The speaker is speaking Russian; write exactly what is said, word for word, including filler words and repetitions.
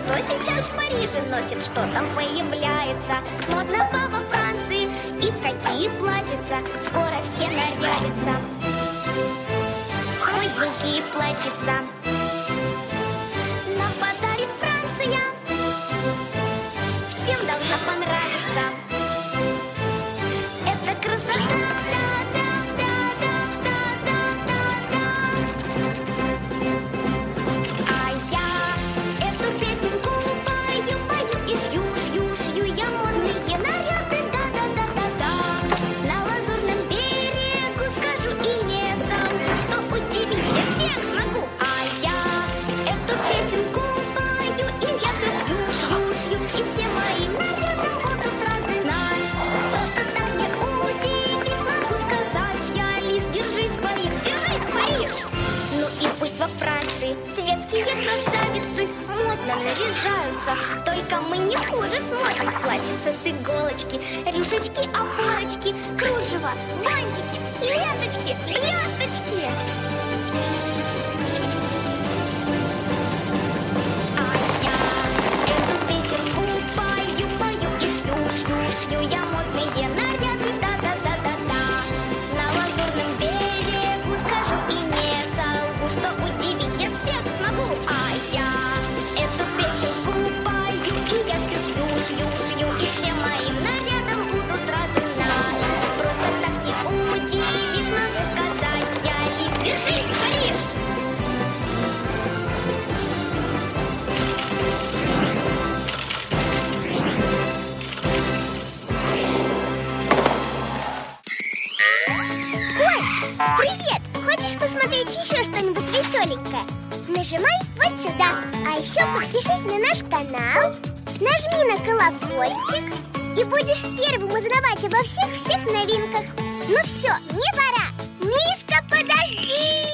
Кто сейчас в Париже носит, что там появляется? Модного во Франции и в какие платьица скоро все нарядятся. Модненькие платьица нам подарит Франция, всем должна понравиться. Это красота. Во Франции светские красавицы модно наряжаются. Только мы не хуже смотрим. Платьица с иголочки, рюшечки, опорочки, кружево, бантики, ленточки, блесточки. А я эту песенку пою, пою и шью, шью, шью. Я модные наряды, да-да-да-да-да. На лазурном берегу скажу и не солгу, что удивить я всех смогу. А я эту песенку пою, и я всю шью, шью, шью. И все моим нарядом будут рады нас. Просто так не удивишь, могу сказать я лишь. Держись, Париж! Привет! Хочешь посмотреть еще что-нибудь веселенькое? Нажимай вот сюда. А еще подпишись на наш канал, нажми на колокольчик, и будешь первым узнавать обо всех-всех новинках. Ну все, мне пора. Мишка, подожди!